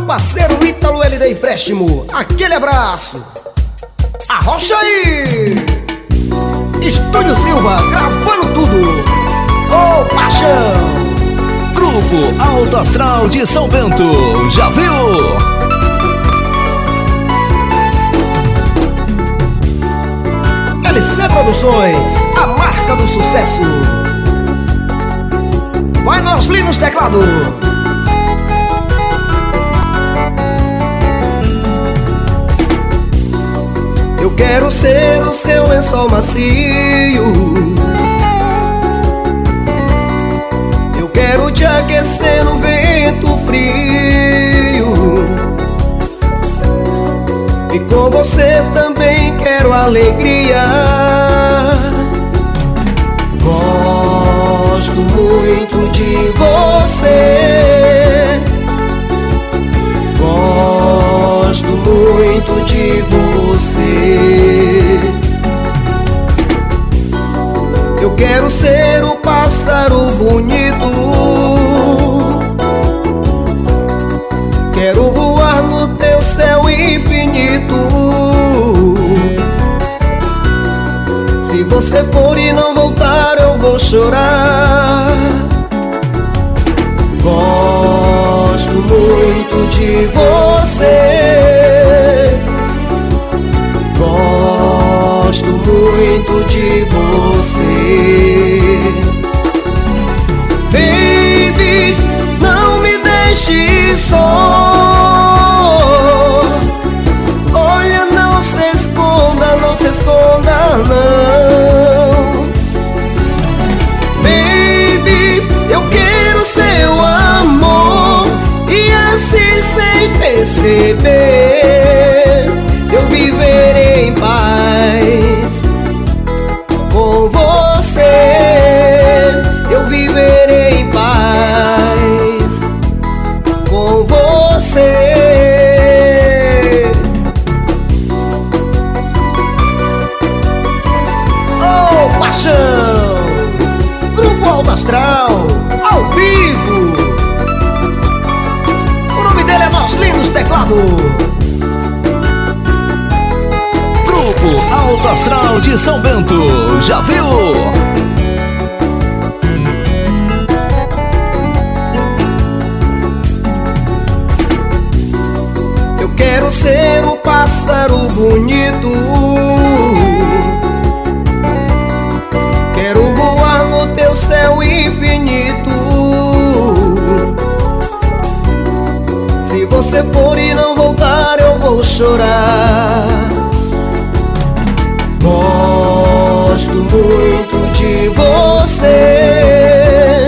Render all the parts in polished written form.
parceiro Ítalo LD Empréstimo, aquele abraço. Arrocha aí! Estúdio Silva, gravando tudo. Ô paixão! Grupo Alto Astral de São Bento, já viu? LC Produções, a marca do sucesso. Vai nós nos teclados. Eu quero ser o seu lençol macio. Eu quero te aquecer no vento frio. E com você também quero alegria. Gosto muito de você. Gosto muito de você. Eu quero ser um pássaro bonito. Quero voar no teu céu infinito. Se você for e não voltar, eu vou chorar. Gosto muito de você. Gosto muito de você. Baby, não me deixe só. Olha, não se esconda, não se esconda, não. Baby, eu quero seu amor. E assim sem perceber eu viverei em paz com você. Eu viverei em paz com você. Oh, paixão! Grupo Alto Astral, ao vivo. O nome dele é Nós Lindos Teclado. Grupo Alto Astral de São Bento, já viu? Eu quero ser um pássaro bonito. Quero voar no teu céu infinito. Se você for e não voltar, eu vou chorar. Gosto muito de você.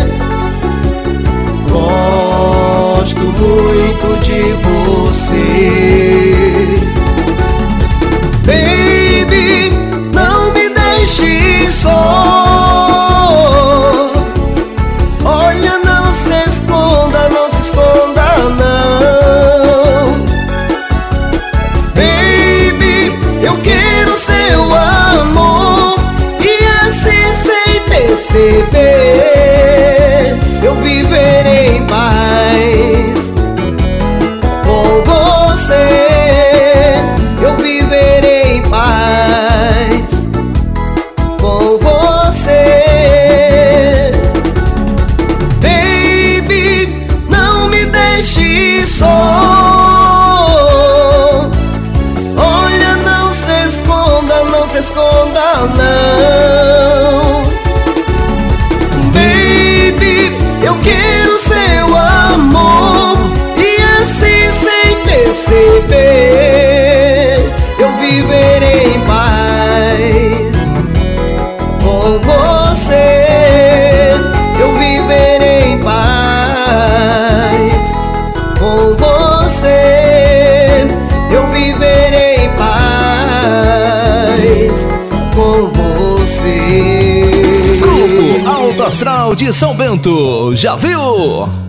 Gosto muito de você. Baby, não me deixe só. Olha, não se esconda, não se esconda, não. Baby, eu quero seu amor. E assim sem perceber eu viverei em paz com você. Eu viverei em paz com você. Baby, não me deixe só. Olha, não se esconda, não se esconda, não. Baby, eu quero seu amor. E assim sem perceber eu viverei em paz com você. Eu viverei em paz com você. Eu viverei em paz com você. Grupo Alto Astral de São Bento, já viu?